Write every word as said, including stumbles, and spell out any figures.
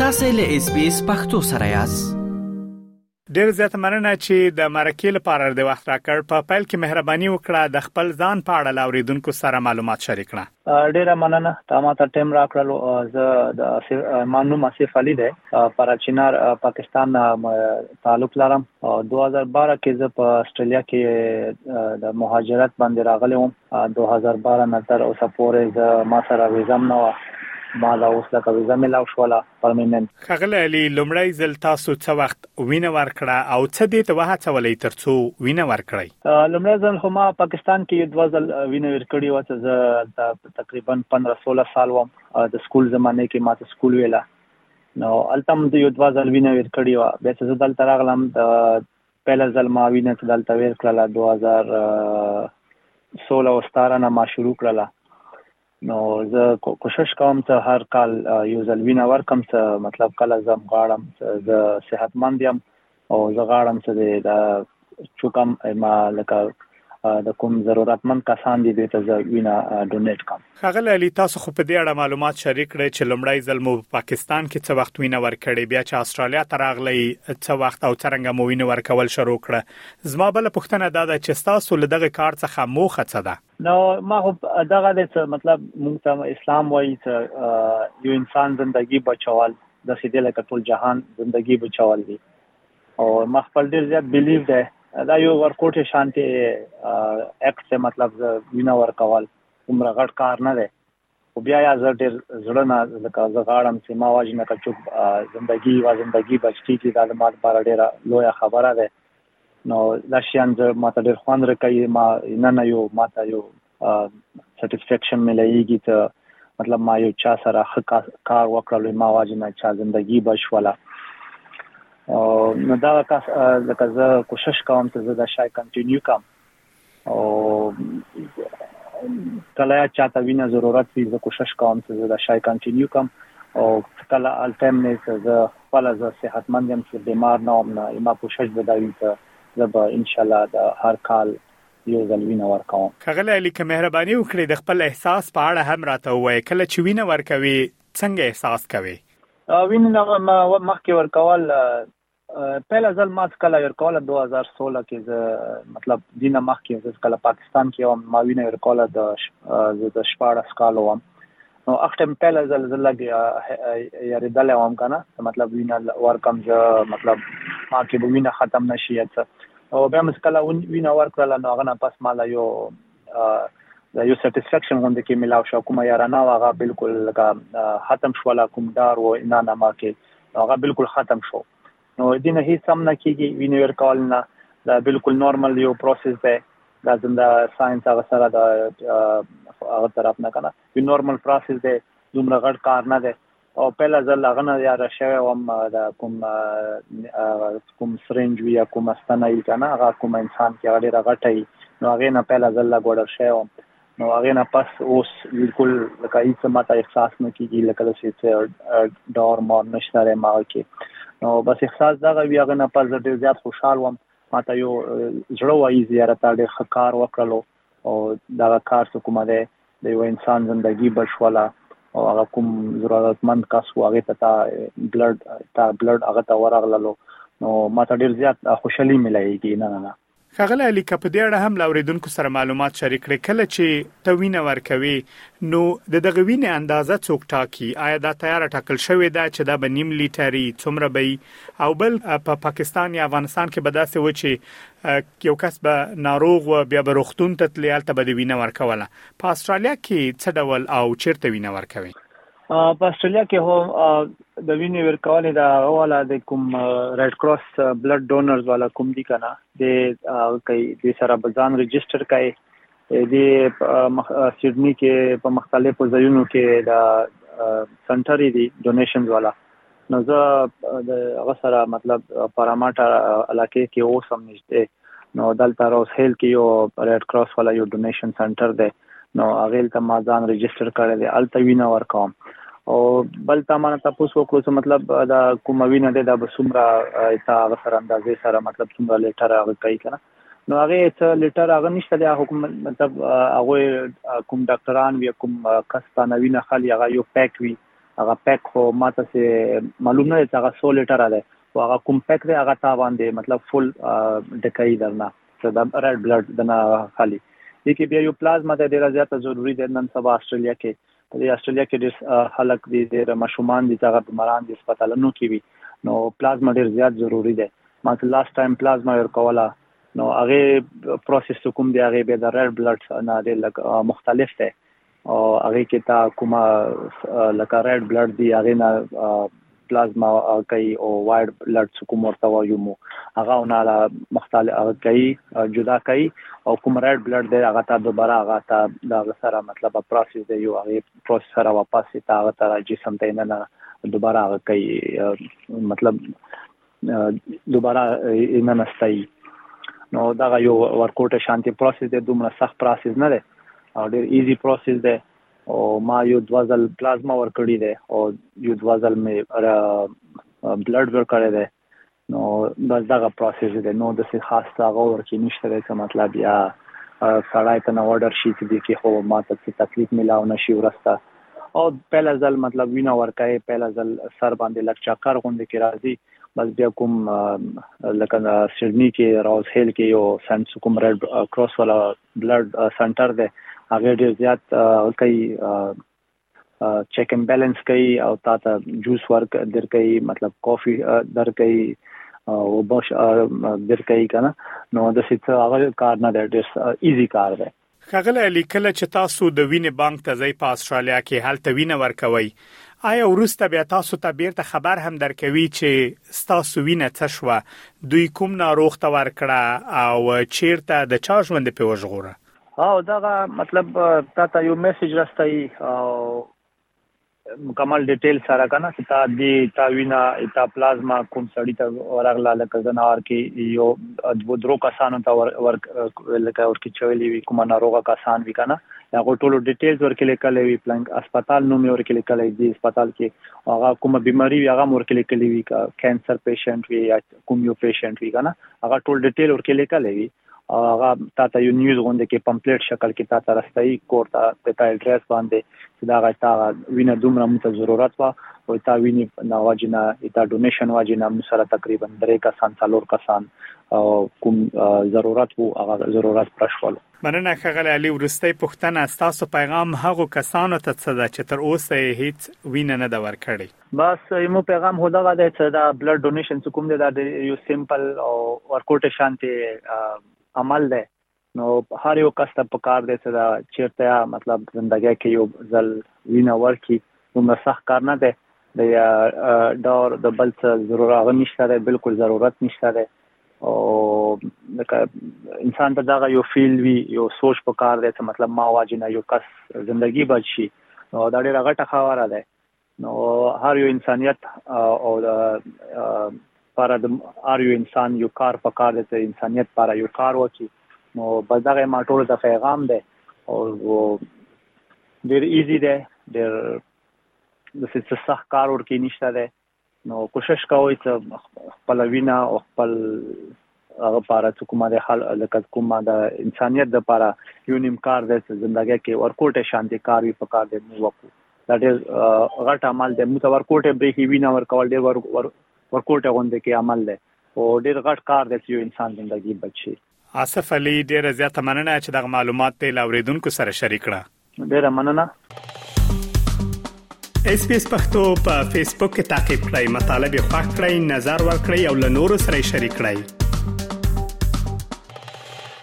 تاسو له اس بي اس پختو سره یاست. ډیر زیات مننه چې د مرکې لپاره د وخت راکړ. په پیل کې مهرباني وکړه د خپل ځان په اړه لاوریدونکو سره معلومات شریک کړه. ډیر مننه تاسو ته ټیم راکړلو. زه د مانو مسیف علي ده پراچینار پاکستان تعلق لرم. دوه هزار بارہ کې زه په استرالیا کې د مهاجرت باندې راغلی وم. دوه هزار بارہ نه تر اوسه پورې زه ما سره ویزا نه و. ما لا اوس لکه ویزا ملاو شوله پرمننت. خغل علي لومړی ځل تاسو څه وخت وینه ورکړه او څه دې ته وهڅولې ترڅو وینه ورکړی؟ لومړی ځل خو ما پاکستان کې دوه ځل وینه ورکړی و چې زه تقریبا پندرہ سولہ سال وم. د سکول زمانه کې ما ته سکول ویلا نو التم د یو دوه ځل وینه ورکړی و. بیا چې زه دلته راغلم د پهل ځل ما وینه دلته ورکړله دوه هزار سولہ او ستاره نه ما شروع کړله. نو زه کوشش کوم چې هر کال یو ځل وینه ورکم چې مطلب کله زم غواړم چې زه صحتمند یم او زه غواړم چې د چوکم ما لکه د کوم ضرورتمند کسان دي ته زه وینه ډونیټ کوم. خغل علي تاسو خو په دې اړه معلومات شریک کړئ چې لومړی ځل مو پاکستان کې څه وخت وینه ورکړې، بیا چې استرالیا ته راغلی څه وخت او څنګه مو وینه ورکول شروع کړه. زما بل پوښتنه دا ده چې تاسو له دغه کار څخه موخه څه ده؟ نو ما دغه د مطلب موږ ته اسلام وایي چې یو انسان ژوندۍ بچول د سیدل کټول جهان ژوندۍ بچول دي او ما خپل ډیر زیات بیلیو ده دا یو ورکوټ شانتي اکټ مطلب وینا ورکول عمر غټ کار نه ده. او بیا یا زه ډیر زړه نه لکه زه غواړم چې ما واجنه کچوب ژوندۍ وا ژوندۍ بچی کی دا د مات بار ډیره لویه خبره ده. نو دا شیان زه ماته ډیر خوند راکوي. ما نه نه یو ماته یو سټیسفیکشن ملایږي ته مطلب ما یو چا سره ښه کار وکړل ما واجنه چا ژوندۍ بشوله. او نو دا کس لکه زه کوشش کوم چې زه دا شای کنټینیو کوم او کله چاته وینه ضرورت وي زه کوشش کوم چې زه دا شای کنټینیو کوم او کله الټیم نه چې زه خپل زه صحتمند یم چې بیمار نه وم نه ما کوشش بدایي چې زه به ان شاء الله د هر کال یو ځل وینه ورکوم. خغل علي که مهرباني وکړئ د خپل احساس په اړه هم راته ووایئ. کله چې وینه ورکوي څنګه احساس کوي؟ وینه مخکې ورکول پهلا ځل ما کله ورکول دوه هزار سولہ کې زه مطلب دینه مخکې زه کله پاکستان کې وم ما وینه ورکول د د شپاړس کال وم. نو اختم پهلا ځل زه لګي یاردل وم کنه مطلب وینه ورکم زه مطلب ما کې وینه ختم نشي او بیا مس کله وینه ورکړل نو هغه نه پس مال یو د یو سټیسفیکشن غونډه کې ملاو شو کومه یارانه واغه بالکل لکه ختم شو ولا کوم دار و نه نه ما کې هغه بالکل ختم شو. نو دینه هیڅ سم نه کیږي وینه ورکول نه دا بالکل نورمال یو پروسس ده. دا څنګه ساينس هغه سره دا هغه طرف نه کنه یو نورمال پروسس ده دومره غټ کار نه ده. او پهلا ځل هغه نه یا راشه وم دا کوم کوم سرنج ویا کوم استنای کنه هغه کوم انسان کې هغه راغټي نو هغه نه پهلا ځل لا ګوډر شوم. نو هغه نه پس اوس بالکل لکه هیڅ ماته احساس نه کیږي لکه چې ډور مور نشته ما کې. نو بس احساس دا غوي هغه نه پس ډیر زیات خوشحال وم. ماته یو زړه وایي زیارت ډیر ښه کار وکړلو او دا کار څه کومه ده د یو انسان ژوندۍ بشوله او هغه کوم ضرورتمند کس هغه ته بلډ تا بلډ هغه ته ورغللو نو ماته ډیر زیات خوشحالي ملایږي. نه نه نه خغل علي که په دې اړه هم لاوریدونکو سره معلومات شریک کړئ. کله چې ته وینه ورکوي نو د دغه وینې اندازه څوک ټاکي؟ آیا دا تیار ټاکل شوی ده چې دا به نیم لیټري څومره به او بل په پاکستان یا افغانستان کې به داسې و چې یو کس به ناروغ و بیا به روغتون ته تللی هلته به د وینه ورکوله؟ په استرالیا کې څه ډول او چیرته وینه ورکوي؟ په استرالیا کې هو د وینې ورکول دا والا د کوم ریډ کراس بلډ ډونرز والا کوم دي کنه د کوي د سره بزان ريجستره کوي د سیډنی کې په مختلفو ځایونو کې دا سنټر دي ډونیشنز والا. نو زه د هغه سره مطلب پاراماټا علاقې کې اوسم نشته نو دلته روز هیل کې یو ریډ کراس والا یو ډونیشن سنټر دی نو هغه ته ما ځان ريجستره کړل دي الته وینه ورکوم. او بل تمانه تاسو وکړو چې مطلب دا کوم وینه ده د بسمرا ایسا سره اندازې سره مطلب څومره لیټر هغه کوي کنه نو هغه څه لیټر هغه نشته د حکومت مطلب هغه کوم ډاکټران وی کوم کس تا نوینه خالي هغه یو پیک وی هغه پیک خو ماته سه معلوم نه چې هغه څو لیټر ده او هغه کوم پیک دی هغه تا باندې مطلب فل ډکای درنه چې د ریډ بلډ دنا خالی دي کې بیا یو پلازما د ډیره زیاته ضروری ده نن سبا استرالیا کې په استرالیا کې ډېر خلک دي د مشومان دي چې هغه بیماران دي هسپتالونو کې وي نو پلازما ډېر زیات ضروری ده ما ته لاست ټایم پلازما ورکولا نو هغه پروسس کوم دی هغه به د ریډ بلډ نه ډېر مختلف ده او هغه کې تا کومه لکه ریډ بلډ دی هغه نه پلازما کوي او وایډ بلډ کوم ورته وایو مو هغه نه مختلف کوي جدا کوي او کوم ریډ بلډ دی هغه ته دوباره هغه ته دا سره مطلب پروسس دی یو هغه پروسس سره واپس ته هغه ته جسم ته نه دوباره هغه کوي مطلب دوباره نه نستای نو دا یو ورکوټ شانتي پروسس دی دومره سخت پروسس نه دی او ډېر ایزی پروسس دی او ما یو دوازل پلازما ورکړی دی او یو دوازل مې بلډ ورکړی دی نو بس دا پروسس دی نو د څه خاص هغه ورکې نشته دی مطلب یا سړی ته نو order شي چې کې خو ماته څه تکلیف ملاو نشي ورسته او پهلا ځل مطلب وینا ورکای پهلا ځل سر باندې لک چکر غونډه کې راځي بس بیا کوم لکه سیډنی کې راوز هیل کې یو سنټ کوم ریډ کراس والا بلډ سنټر دی هغه ډیر زیات کوي چیک اینڈ بیلنس کوي او تا ته جوس ورک در کوي مطلب کافی در کوي او بش در کوي کنه نو د څه هغه کار نه دی ډیر ایزی کار دی خغله لیکل چې تاسو د وینې بانک ته ځای په استرالیا کې هلته وینه ورکوي آیا ورسته بیا تاسو ته بیرته خبر هم درکوي چې تاسو وینه څه شو دوی کوم ناروغ ته ورکړه او چیرته د چا ژوند په وژغوره او دا مطلب تا ته یو میسج راستای او مکمل ډیټیل سره کنه چې تا دی تا وینا تا پلازما کوم سړی ته ورغلا لکه زناور کې یو د درو کسانو ته ور لکه ورکی چويلي وی کوم ناروغه کسان وی کنه هغه ټولو ډیټیلز ورکې لیکلې وی پلانک هسپتال نوم ورکې لیکلې دی هسپتال کې هغه کوم بیماری وی هغه ورکې لیکلې وی کینسر پیشنټ وی یا کوم یو پیشنټ وی کنه هغه ټول ډیټیل ورکې لیکلې وی هغه تا ته یو نیوز غونډه کې پمفلیټ شکل کې تا ته راستای کوړه ته تا اډرس باندې چې دا غاټا وینه دومره مت ضرورت وا او تا وینه نواجنه تا ډونیشن واجنه مسره تقریبا درې کسان څلور کسان او کوم ضرورت وو هغه ضرورت پرشول مننه خغل علي ورستۍ پښتنه تاسو پیغام هغه کسانو ته څه ده چې تر اوسه هیڅ وینه نه دا ورکړي بس یمو پیغام هدا غاده چې دا بلډ ډونیشن کوم دی دا یو سیمپل او ورکوټ شانتي عمل ده نو هر یو کس ته پکار دی چې دا چیرته مطلب زندګۍ کې یو ځل وینا ورکی نو صح کار نه ده د دور د بل څه ضرورت نشته ده بالکل ضرورت نشته ده او انسان ته دا یو فیل وی یو سوچ پکار دی چې مطلب ما واجنه یو کس زندگی بچي نو دا ډیره غټه خبره ده نو هر یو انسانیت او د پر د ار یو انسان یو کار پکار دی چې انسانیت پر یو کار وکړي نو بس دا ما ټول د پیغام دی او ډیر ایزی دی ډیر د څه صح کار ورکی نشته دی نو کوشش کوئ چې خپل وینا او خپل هغه پاره چې کومه د حل لکه کومه د انسانیت د پاره یو نیم کار دی چې ژوندۍ کې ورکوټه شانتي کار وی پکار دی نو وکړو دا ډیر غټ عمل دی مو ته ورکوټه بریخي وینا ورکول ډیر ور ورکوټه غونډه کې عمل ده او ډیر غټ کار دی چې انسان ژوندۍ بچي آصف علي ډیر زیاته مننه چې د معلومات ته لاوریدونکو سره شریک کړه ډیر مننه اس پی اس پختو په فیسبوک کې تا کې پلی مطلب یو فاک کړئ نظر ور کړئ او له نورو سره شریک کړئ